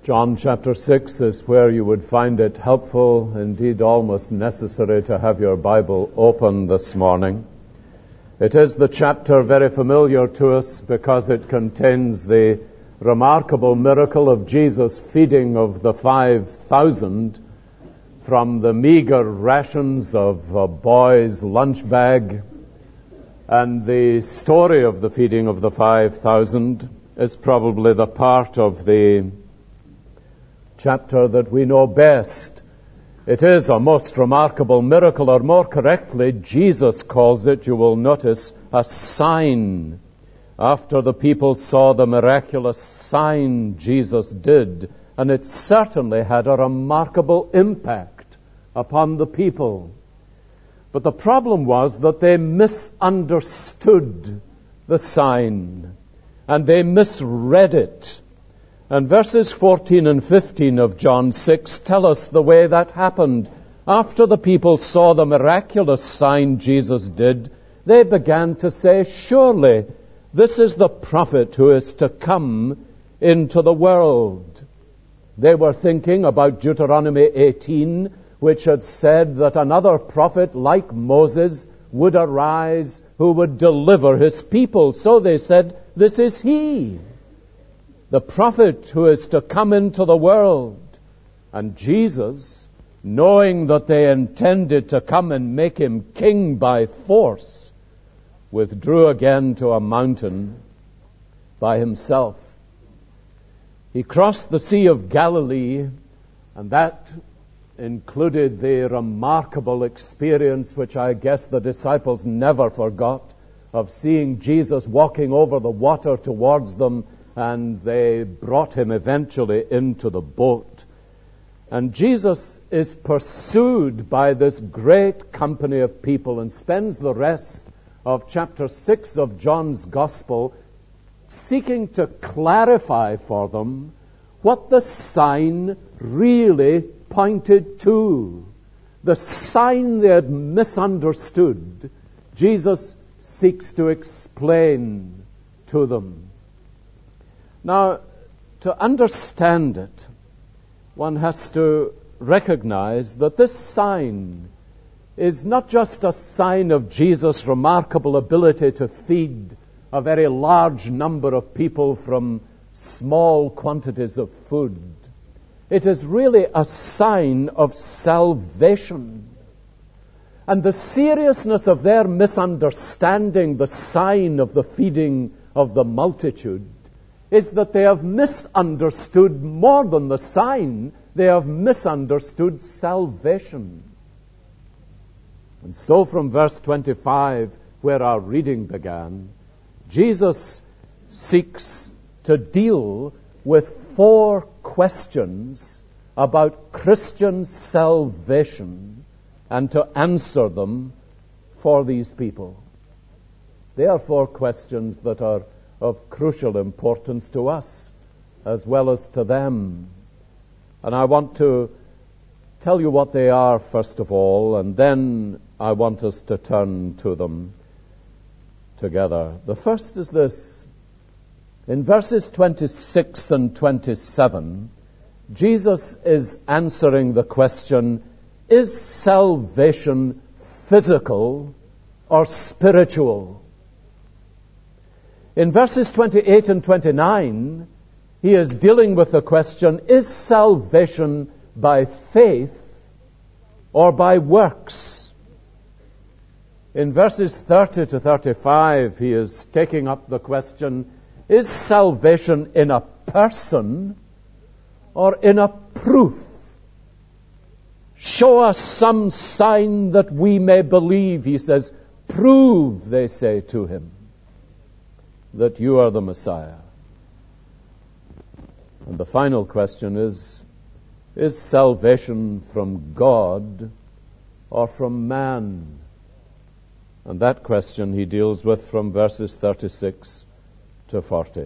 John chapter 6 is where you would find it helpful, indeed almost necessary, to have your Bible open this morning. It is the chapter very familiar to us because it contains the remarkable miracle of Jesus' feeding of the 5,000 from the meager rations of a boy's lunch bag. And the story of the feeding of the 5,000 is probably the part of the chapter that we know best. It is a most remarkable miracle, or more correctly, Jesus calls it, you will notice, a sign. After the people saw the miraculous sign Jesus did, and it certainly had a remarkable impact upon the people. But the problem was that they misunderstood the sign, and they misread it. And verses 14 and 15 of John 6 tell us the way that happened. After the people saw the miraculous sign Jesus did, they began to say, "Surely this is the prophet who is to come into the world." They were thinking about Deuteronomy 18, which had said that another prophet like Moses would arise who would deliver his people. So they said, "This is he, the prophet who is to come into the world." And Jesus, knowing that they intended to come and make him king by force, withdrew again to a mountain by himself. He crossed the Sea of Galilee, and that included the remarkable experience, which I guess the disciples never forgot, of seeing Jesus walking over the water towards them, and they brought him eventually into the boat. And Jesus is pursued by this great company of people and spends the rest of chapter 6 of John's Gospel seeking to clarify for them what the sign really pointed to. The sign they had misunderstood, Jesus seeks to explain to them. Now, to understand it, one has to recognize that this sign is not just a sign of Jesus' remarkable ability to feed a very large number of people from small quantities of food. It is really a sign of salvation. And the seriousness of their misunderstanding the sign of the feeding of the multitude is that they have misunderstood more than the sign. They have misunderstood salvation. And so from verse 25, where our reading began, Jesus seeks to deal with 4 questions about Christian salvation and to answer them for these people. They are 4 questions that are of crucial importance to us as well as to them. And I want to tell you what they are first of all, and then I want us to turn to them together. The first is this. In verses 26 and 27, Jesus is answering the question, is salvation physical or spiritual? In verses 28 and 29, he is dealing with the question, is salvation by faith or by works? In verses 30 to 35, he is taking up the question, is salvation in a person or in a proof? Show us some sign that we may believe, he says. Prove, they say to him, that you are the Messiah. And the final question is salvation from God or from man? And that question he deals with from verses 36 to 40.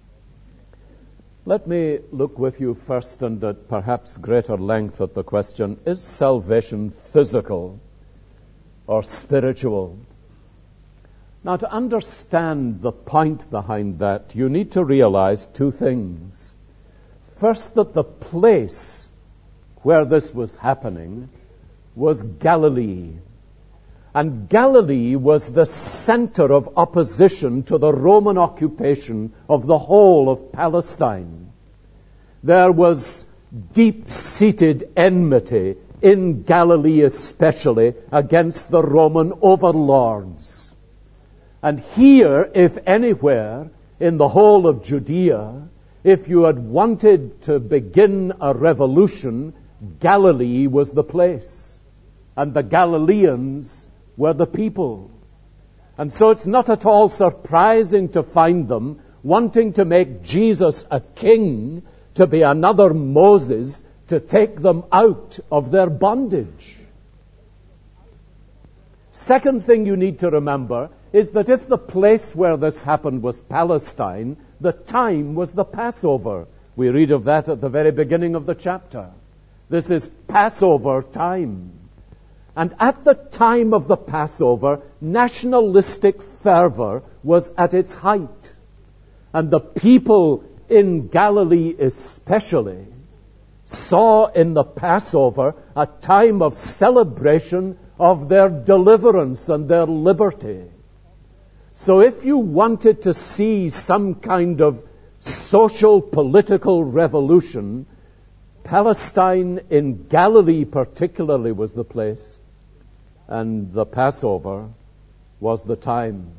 Let me look with you first and at perhaps greater length at the question, is salvation physical or spiritual? Now, to understand the point behind that, you need to realize 2 things. First, that the place where this was happening was Galilee. And Galilee was the center of opposition to the Roman occupation of the whole of Palestine. There was deep-seated enmity in Galilee especially against the Roman overlords. And here, if anywhere, in the whole of Judea, if you had wanted to begin a revolution, Galilee was the place. And the Galileans were the people. And so it's not at all surprising to find them wanting to make Jesus a king, to be another Moses, to take them out of their bondage. Second thing you need to remember is that if the place where this happened was Palestine, the time was the Passover. We read of that at the very beginning of the chapter. This is Passover time. And at the time of the Passover, nationalistic fervor was at its height. And the people in Galilee especially saw in the Passover a time of celebration of their deliverance and their liberty. So if you wanted to see some kind of social, political revolution, Palestine in Galilee particularly was the place, and the Passover was the time.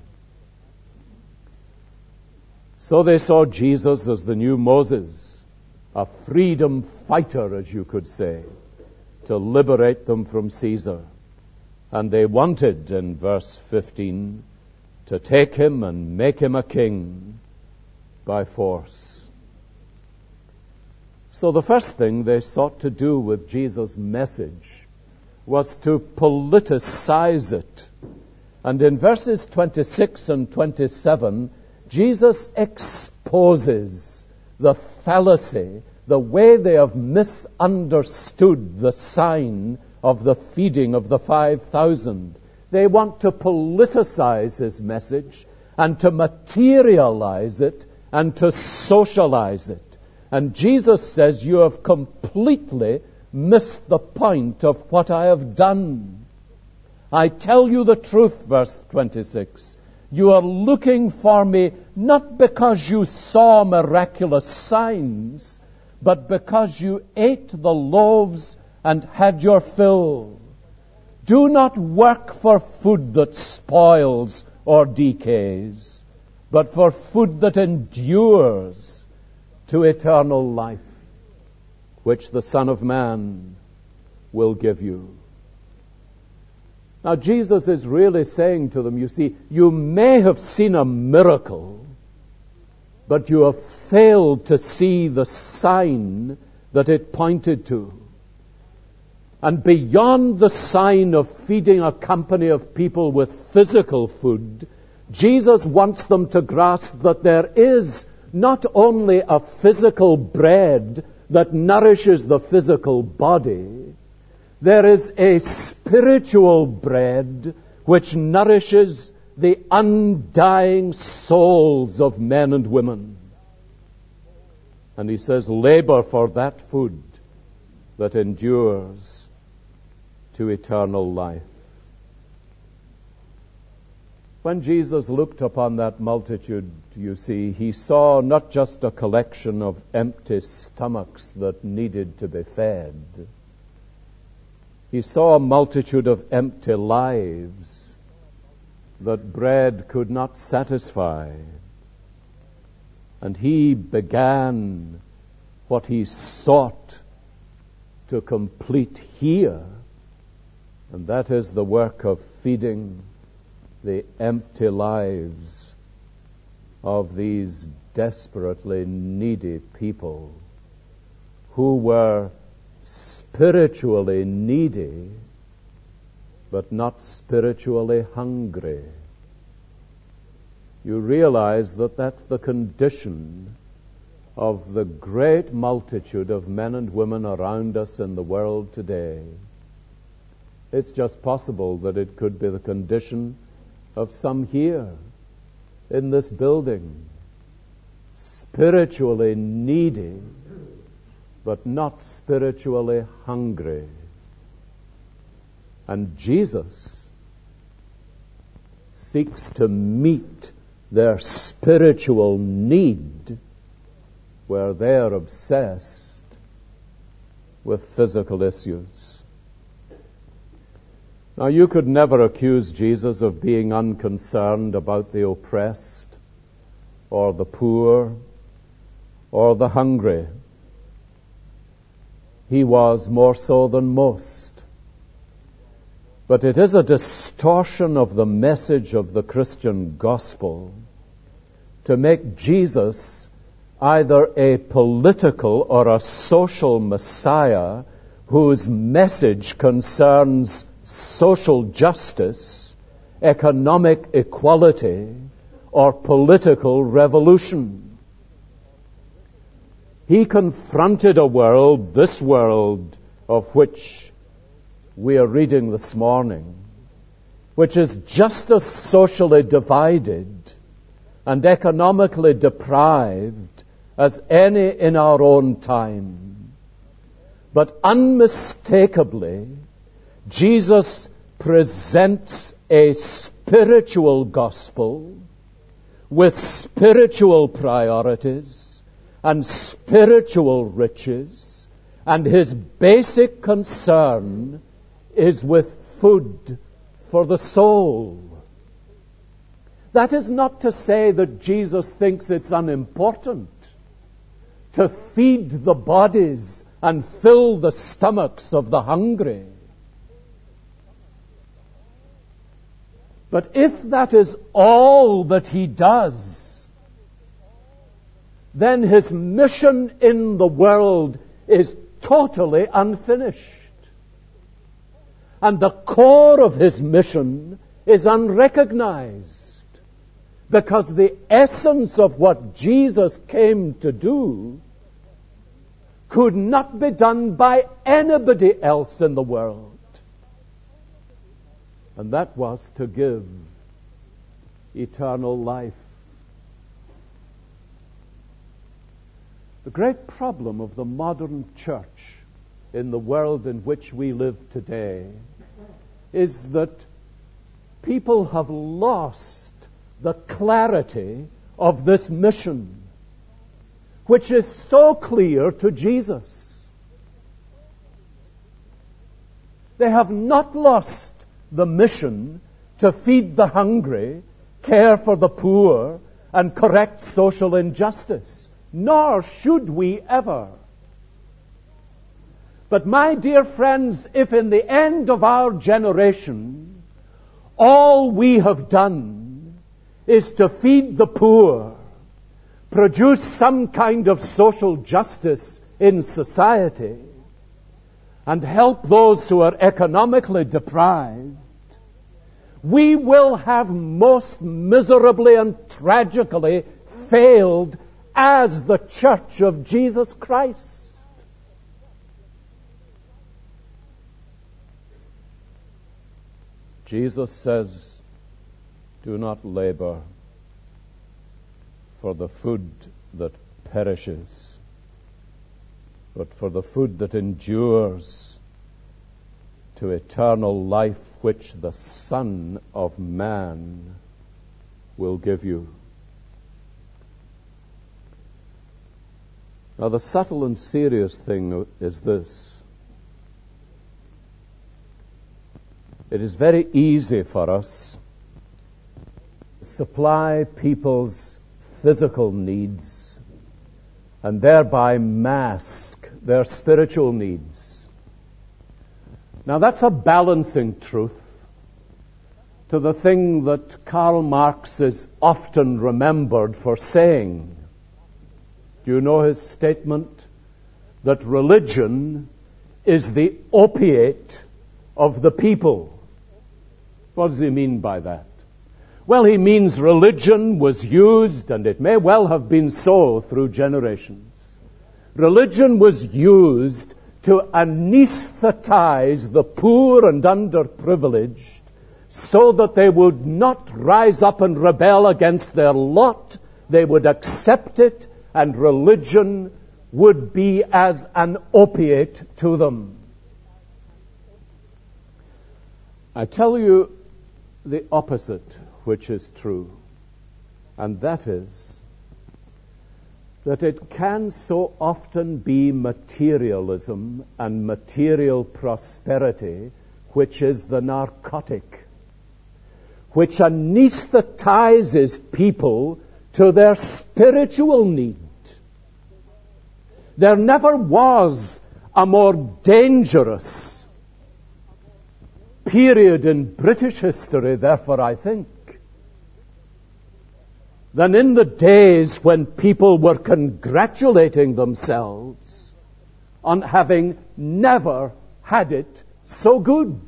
So they saw Jesus as the new Moses, a freedom fighter, as you could say, to liberate them from Caesar. And they wanted, in verse 15, to take him and make him a king by force. So the first thing they sought to do with Jesus' message was to politicize it. And in verses 26 and 27, Jesus exposes the fallacy, the way they have misunderstood the sign of the feeding of the 5,000. They want to politicize his message and to materialize it and to socialize it. And Jesus says, you have completely missed the point of what I have done. I tell you the truth, verse 26. You are looking for me not because you saw miraculous signs, but because you ate the loaves and had your fill. Do not work for food that spoils or decays, but for food that endures to eternal life, which the Son of Man will give you. Now, Jesus is really saying to them, you see, you may have seen a miracle, but you have failed to see the sign that it pointed to. And beyond the sign of feeding a company of people with physical food, Jesus wants them to grasp that there is not only a physical bread that nourishes the physical body, there is a spiritual bread which nourishes the undying souls of men and women. And he says, labor for that food that endures to eternal life. When Jesus looked upon that multitude, you see, he saw not just a collection of empty stomachs that needed to be fed. He saw a multitude of empty lives that bread could not satisfy. And he began what he sought to complete here, and that is the work of feeding the empty lives of these desperately needy people who were spiritually needy, but not spiritually hungry. You realize that that's the condition of the great multitude of men and women around us in the world today. It's just possible that it could be the condition of some here in this building, spiritually needy, but not spiritually hungry. And Jesus seeks to meet their spiritual need where they are obsessed with physical issues. Now, you could never accuse Jesus of being unconcerned about the oppressed or the poor or the hungry. He was more so than most. But it is a distortion of the message of the Christian gospel to make Jesus either a political or a social Messiah whose message concerns social justice, economic equality, or political revolution. He confronted a world, this world of which we are reading this morning, which is just as socially divided and economically deprived as any in our own time. But unmistakably, Jesus presents a spiritual gospel with spiritual priorities and spiritual riches, and his basic concern is with food for the soul. That is not to say that Jesus thinks it's unimportant to feed the bodies and fill the stomachs of the hungry. But if that is all that he does, then his mission in the world is totally unfinished. And the core of his mission is unrecognized, because the essence of what Jesus came to do could not be done by anybody else in the world. And that was to give eternal life. The great problem of the modern church in the world in which we live today is that people have lost the clarity of this mission, which is so clear to Jesus. They have not lost the mission to feed the hungry, care for the poor, and correct social injustice. Nor should we ever. But my dear friends, if in the end of our generation all we have done is to feed the poor, produce some kind of social justice in society, and help those who are economically deprived, we will have most miserably and tragically failed as the Church of Jesus Christ. Jesus says, do not labor for the food that perishes, but for the food that endures to eternal life, which the Son of Man will give you. Now, the subtle and serious thing is this. It is very easy for us to supply people's physical needs and thereby mask their spiritual needs. Now, that's a balancing truth to the thing that Karl Marx is often remembered for saying. Do you know his statement that religion is the opiate of the people? What does he mean by that? Well, he means religion was used, and it may well have been so through generations. Religion was used to anesthetize the poor and underprivileged so that they would not rise up and rebel against their lot. They would accept it, and religion would be as an opiate to them. I tell you the opposite, which is true, and that is that it can so often be materialism and material prosperity which is the narcotic, which anesthetizes people to their spiritual need. There never was a more dangerous period in British history, therefore, I think, than in the days when people were congratulating themselves on having never had it so good.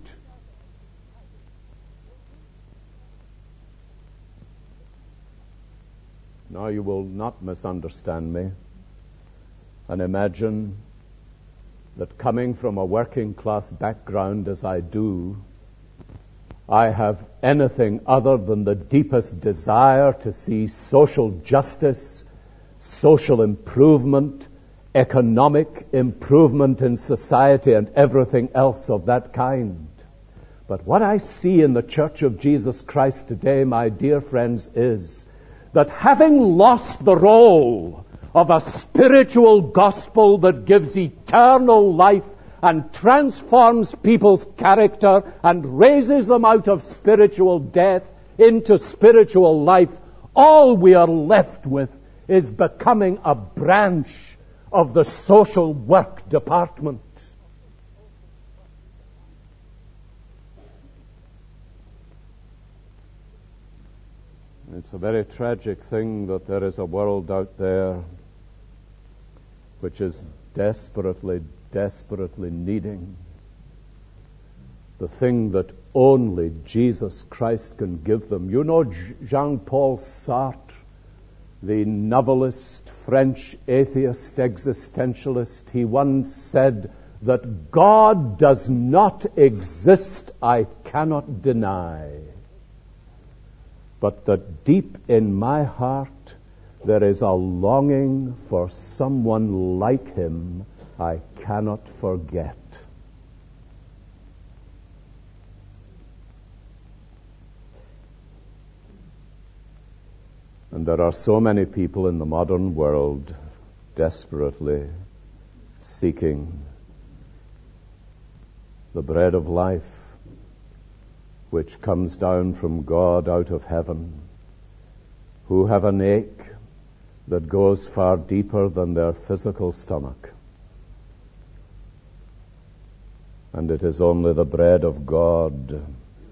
Now, you will not misunderstand me and imagine that coming from a working class background as I do, I have anything other than the deepest desire to see social justice, social improvement, economic improvement in society, and everything else of that kind. But what I see in the Church of Jesus Christ today, my dear friends, is that having lost the role of a spiritual gospel that gives eternal life and transforms people's character and raises them out of spiritual death into spiritual life, all we are left with is becoming a branch of the social work department. It's a very tragic thing that there is a world out there which is desperately needing the thing that only Jesus Christ can give them. You know Jean-Paul Sartre, the novelist, French atheist existentialist, he once said that God does not exist, I cannot deny, but that deep in my heart there is a longing for someone like him I cannot forget. And there are so many people in the modern world desperately seeking the bread of life which comes down from God out of heaven, who have an ache that goes far deeper than their physical stomach. And it is only the bread of God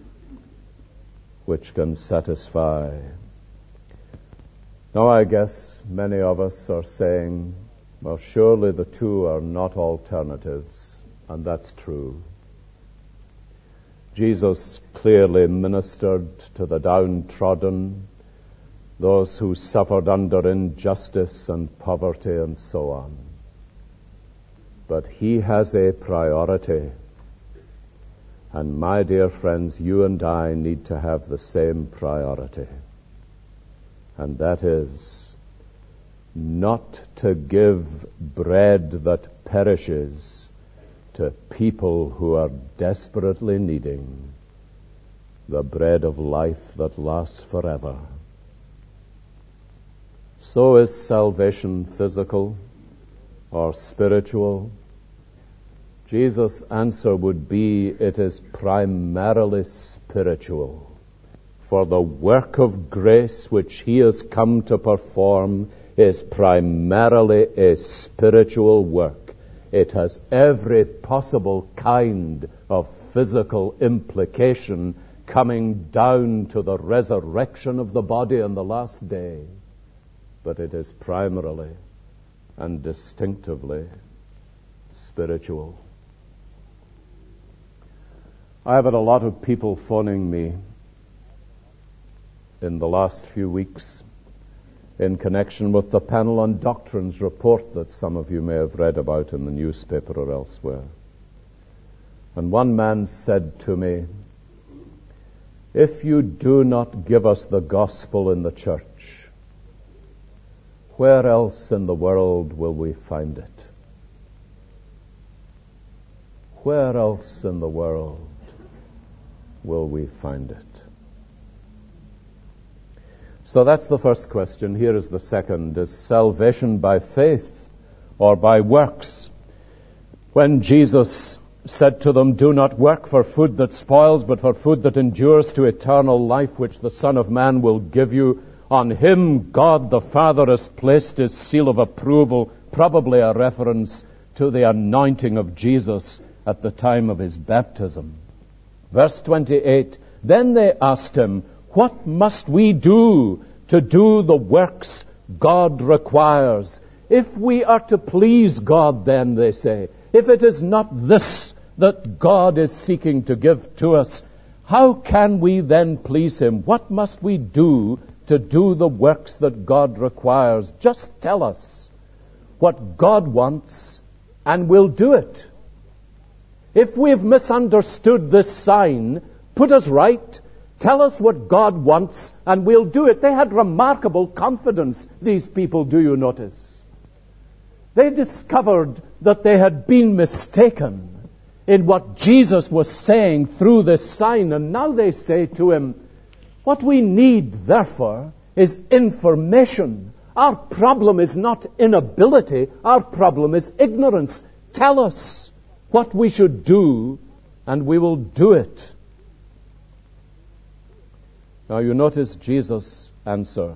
which can satisfy. Now, I guess many of us are saying, well, surely the two are not alternatives, and that's true. Jesus clearly ministered to the downtrodden, those who suffered under injustice and poverty and so on. But he has a priority. And my dear friends, you and I need to have the same priority. And that is not to give bread that perishes to people who are desperately needing the bread of life that lasts forever. So is salvation physical or spiritual? Jesus' answer would be, it is primarily spiritual. For the work of grace which he has come to perform is primarily a spiritual work. It has every possible kind of physical implication coming down to the resurrection of the body on the last day. But it is primarily and distinctively spiritual. I have had a lot of people phoning me in the last few weeks in connection with the Panel on Doctrines report that some of you may have read about in the newspaper or elsewhere. And one man said to me, if you do not give us the gospel in the church, where else in the world will we find it? Where else in the world will we find it? So that's the first question. Here is the second. Is salvation by faith or by works? When Jesus said to them, "Do not work for food that spoils, but for food that endures to eternal life, which the Son of Man will give you," on him God the Father has placed his seal of approval, probably a reference to the anointing of Jesus at the time of his baptism. Verse 28, then they asked him, "What must we do to do the works God requires?" If we are to please God, then, they say, if it is not this that God is seeking to give to us, how can we then please him? What must we do to do the works that God requires? Just tell us what God wants and we'll do it. If we've misunderstood this sign, put us right. Tell us what God wants and we'll do it. They had remarkable confidence, these people, do you notice? They discovered that they had been mistaken in what Jesus was saying through this sign, and now they say to him, what we need, therefore, is information. Our problem is not inability, our problem is ignorance. Tell us what we should do, and we will do it. Now you notice Jesus' answer.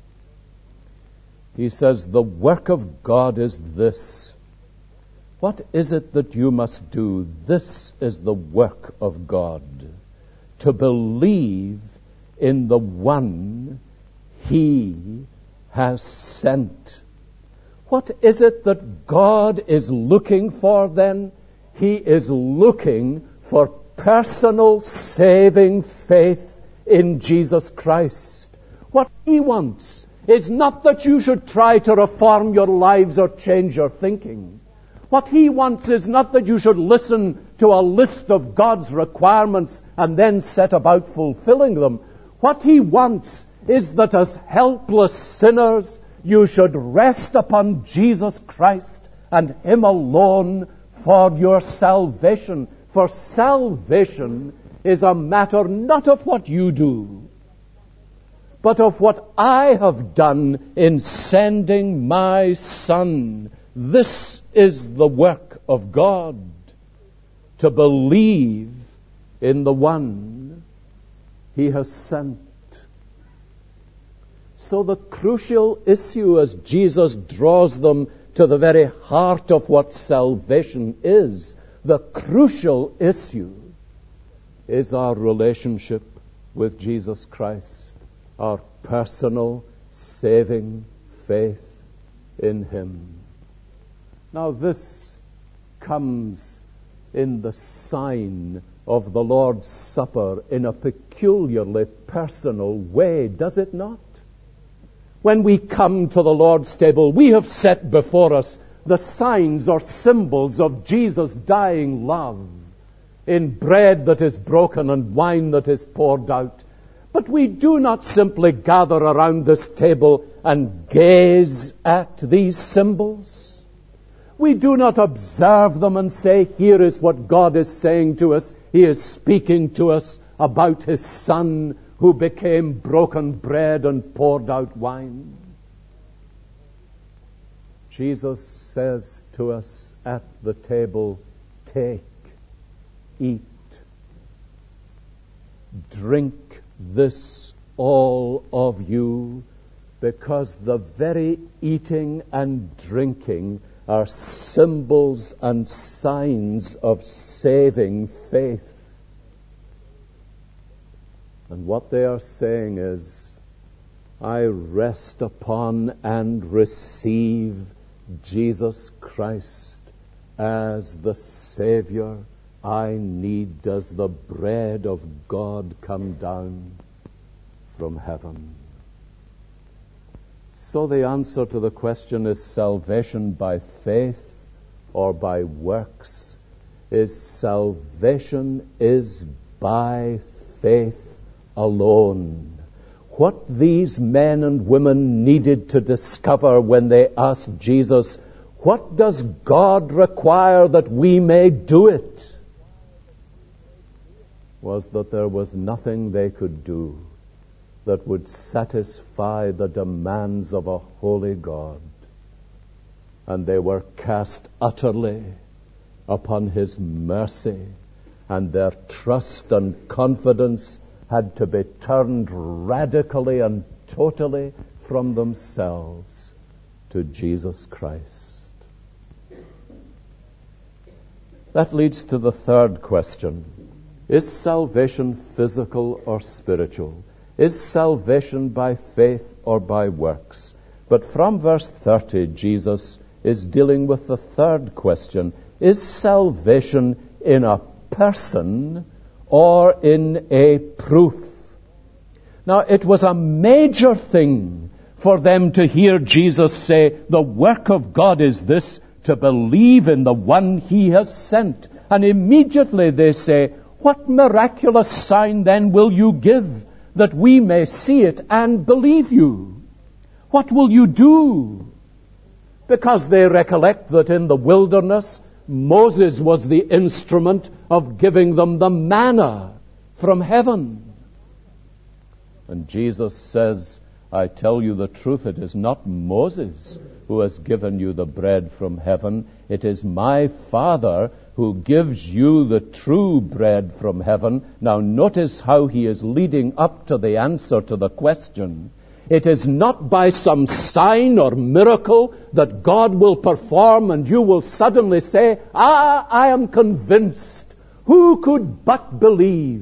He says, the work of God is this. What is it that you must do? This is the work of God. To believe in the one he has sent. What is it that God is looking for then? He is looking for personal saving faith in Jesus Christ. What he wants is not that you should try to reform your lives or change your thinking. What he wants is not that you should listen to a list of God's requirements and then set about fulfilling them. What he wants is that as helpless sinners, you should rest upon Jesus Christ and him alone for your salvation. For salvation is a matter not of what you do, but of what I have done in sending my Son. This is the work of God, to believe in the one he has sent. So the crucial issue, as Jesus draws them to the very heart of what salvation is, the crucial issue is our relationship with Jesus Christ, our personal saving faith in him. Now this comes in the sign of the Lord's Supper in a peculiarly personal way, does it not? When we come to the Lord's table, we have set before us the signs or symbols of Jesus' dying love in bread that is broken and wine that is poured out. But we do not simply gather around this table and gaze at these symbols. We do not observe them and say, here is what God is saying to us. He is speaking to us about his Son who became broken bread and poured out wine. Jesus says to us at the table, take, eat, drink this, all of you, because the very eating and drinking are symbols and signs of saving faith. And what they are saying is, I rest upon and receive Jesus Christ as the Savior I need. Does the bread of God come down from heaven? So the answer to the question, is salvation by faith or by works, is salvation is by faith alone. what these men and women needed to discover when they asked Jesus, what does God require that we may do it? Was that there was nothing they could do that would satisfy the demands of a holy God. And they were cast utterly upon His mercy, and their trust and confidence had to be turned radically and totally from themselves to Jesus Christ. That leads to the third question. Is salvation physical or spiritual? Is salvation by faith or by works? But from verse 30, Jesus is dealing with the third question. Is salvation in a person or in a proof? Now, it was a major thing for them to hear Jesus say, the work of God is this, to believe in the one He has sent. And immediately they say, what miraculous sign then will you give that we may see it and believe you? What will you do? Because they recollect that in the wilderness, Moses was the instrument of giving them the manna from heaven. And Jesus says, I tell you the truth, it is not Moses who has given you the bread from heaven. It is my Father who gives you the true bread from heaven. Now notice how he is leading up to the answer to the question. It is not by some sign or miracle that God will perform and you will suddenly say, I am convinced. Who could but believe?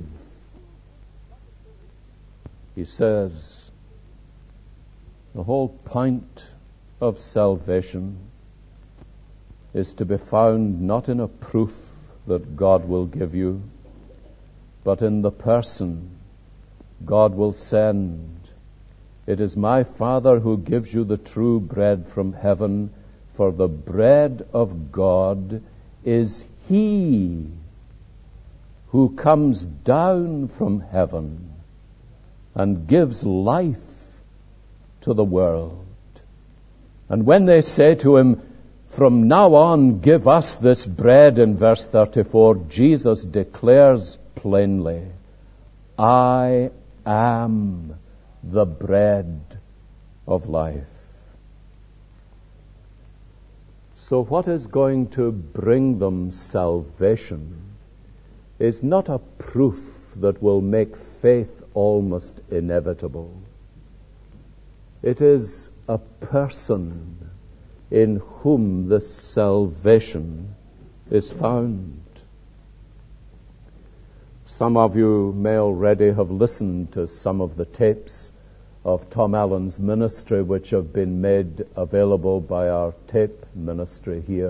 He says, the whole point of salvation is to be found not in a proof that God will give you, but in the person God will send. It is my Father who gives you the true bread from heaven, for the bread of God is He who comes down from heaven and gives life to the world. And when they say to him, from now on give us this bread, in verse 34, Jesus declares plainly, I am the bread of life. So what is going to bring them salvation is not a proof that will make faith almost inevitable. It is a person in whom this salvation is found. Some of you may already have listened to some of the tapes of Tom Allen's ministry which have been made available by our tape ministry here.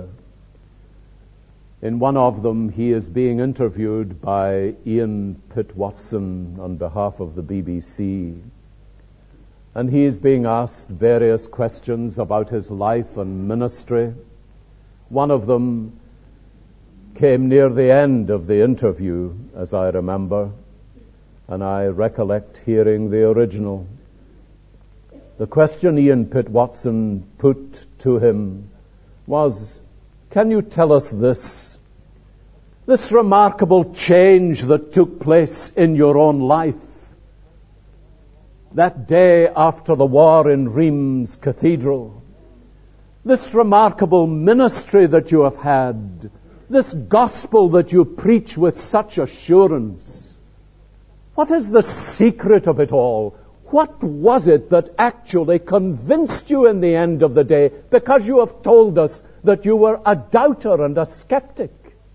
In one of them, he is being interviewed by Ian Pitt-Watson on behalf of the BBC. And he is being asked various questions about his life and ministry. One of them came near the end of the interview, as I remember, and I recollect hearing the original. The question Ian Pitt-Watson put to him was, can you tell us this remarkable change that took place in your own life? That day after the war in Reims Cathedral, this remarkable ministry that you have had, this gospel that you preach with such assurance. What is the secret of it all? What was it that actually convinced you in the end of the day? Because you have told us that you were a doubter and a skeptic.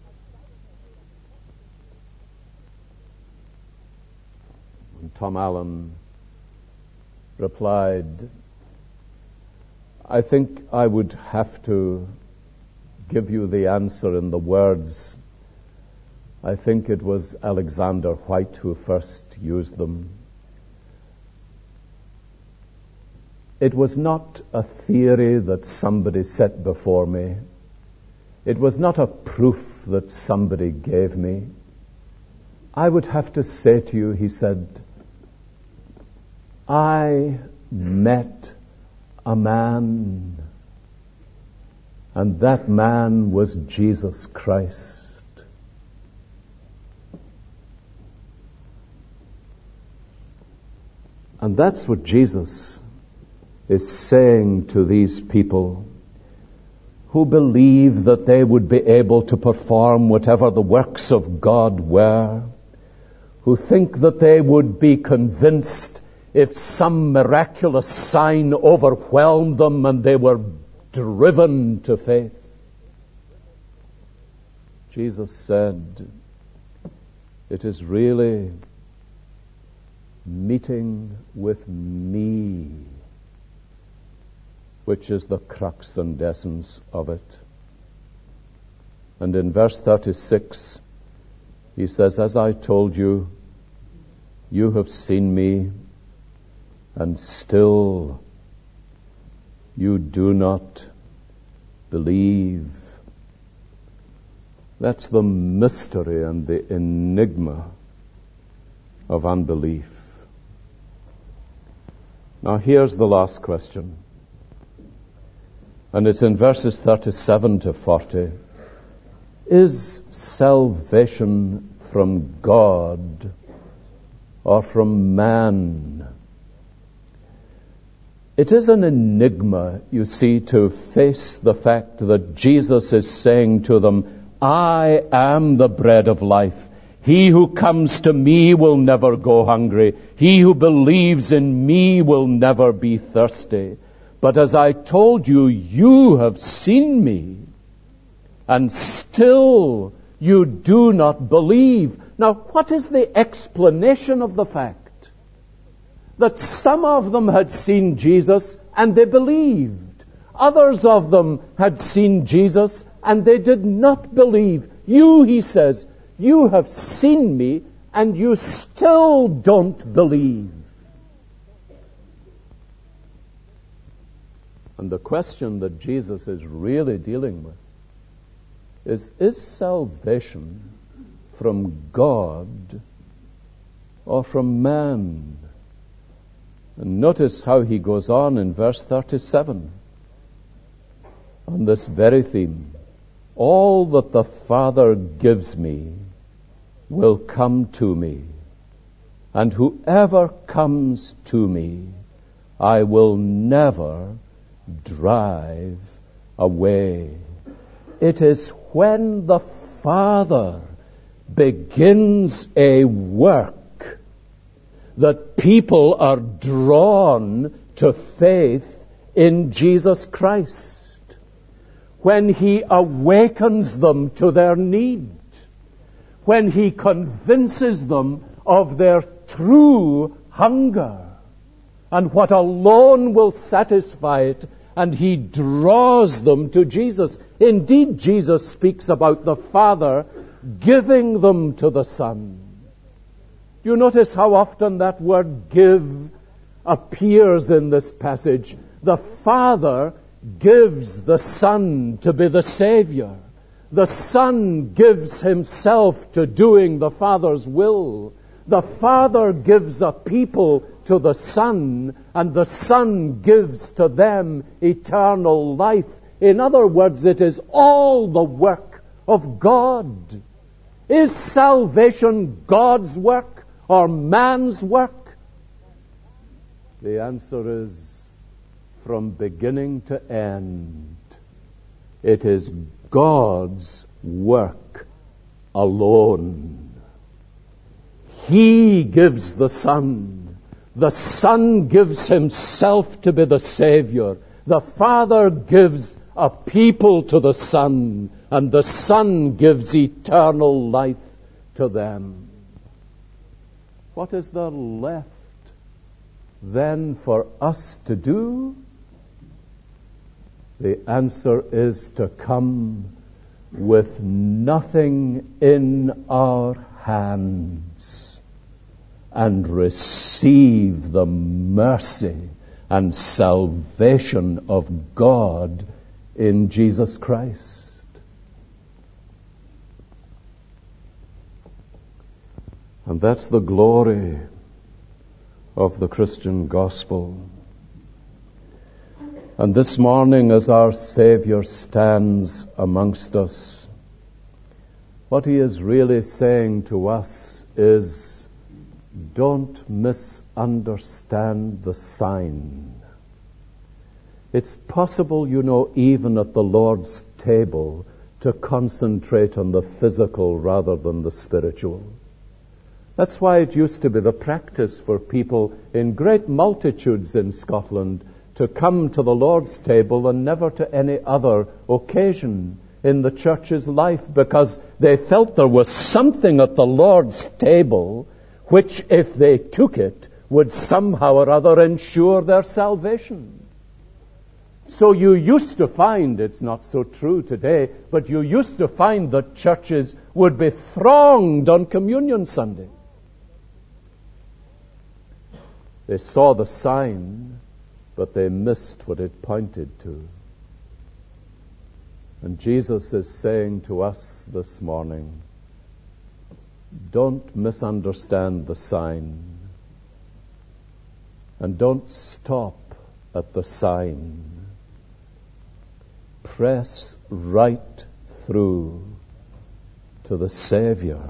And Tom Allen replied, I think I would have to give you the answer in the words. I think it was Alexander White who first used them. It was not a theory that somebody set before me. It was not a proof that somebody gave me. I would have to say to you, he said, I met a man, and that man was Jesus Christ. And that's what Jesus is saying to these people who believe that they would be able to perform whatever the works of God were, who think that they would be convinced if some miraculous sign overwhelmed them and they were driven to faith. Jesus said, it is really meeting with me which is the crux and essence of it. And in verse 36, he says, as I told you, you have seen me, and still you do not believe. That's the mystery and the enigma of unbelief. Now here's the last question. And it's in verses 37 to 40. Is salvation from God or from man? It is an enigma, you see, to face the fact that Jesus is saying to them, I am the bread of life. He who comes to me will never go hungry. He who believes in me will never be thirsty. But as I told you, you have seen me, and still you do not believe. Now, what is the explanation of the fact that some of them had seen Jesus and they believed? Others of them had seen Jesus and they did not believe. You, he says, you have seen me and you still don't believe. And the question that Jesus is really dealing with is salvation from God or from man? And notice how he goes on in verse 37 on this very theme. All that the Father gives me will come to me, and whoever comes to me, I will never drive away. It is when the Father begins a work that people are drawn to faith in Jesus Christ. When he awakens them to their need. When he convinces them of their true hunger and what alone will satisfy it, and he draws them to Jesus. Indeed, Jesus speaks about the Father giving them to the Son. Do you notice how often that word give appears in this passage? The Father gives the Son to be the Savior. The Son gives himself to doing the Father's will. The Father gives a people to the Son, and the Son gives to them eternal life. In other words, it is all the work of God. Is salvation God's work or man's work? The answer is, from beginning to end, it is God's work alone. He gives the Son. The Son gives himself to be the Savior. The Father gives a people to the Son, and the Son gives eternal life to them. What is there left then for us to do? The answer is to come with nothing in our hands and receive the mercy and salvation of God in Jesus Christ. And that's the glory of the Christian gospel. And this morning, as our Savior stands amongst us, what he is really saying to us is, don't misunderstand the sign. It's possible, even at the Lord's table, to concentrate on the physical rather than the spiritual. That's why it used to be the practice for people in great multitudes in Scotland to come to the Lord's table and never to any other occasion in the church's life, because they felt there was something at the Lord's table which, if they took it, would somehow or other ensure their salvation. So you used to find, it's not so true today, but you used to find that churches would be thronged on Communion Sunday. They saw the sign, but they missed what it pointed to. And Jesus is saying to us this morning, don't misunderstand the sign, and don't stop at the sign. Press right through to the Savior,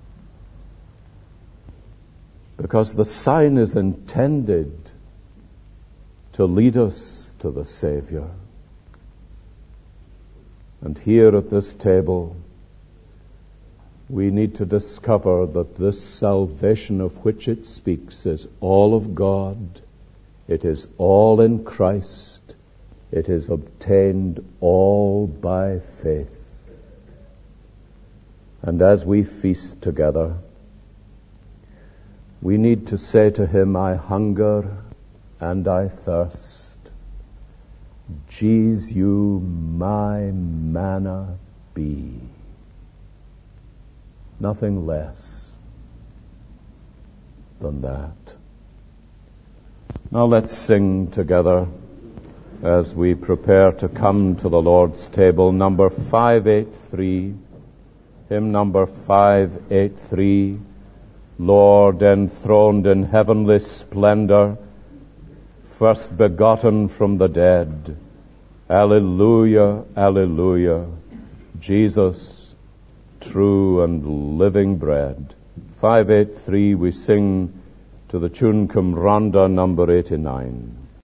because the sign is intended to lead us to the Savior. And here at this table, we need to discover that this salvation of which it speaks is all of God. It is all in Christ. It is obtained all by faith. And as we feast together, we need to say to him, I hunger and I thirst. Jesus, you my manna be. Nothing less than that. Now let's sing together as we prepare to come to the Lord's table. Number 583, hymn number 583, Lord enthroned in heavenly splendor, first begotten from the dead. Alleluia, alleluia, Jesus, true and living bread. 583, we sing to the tune Cum Ronda, number 89.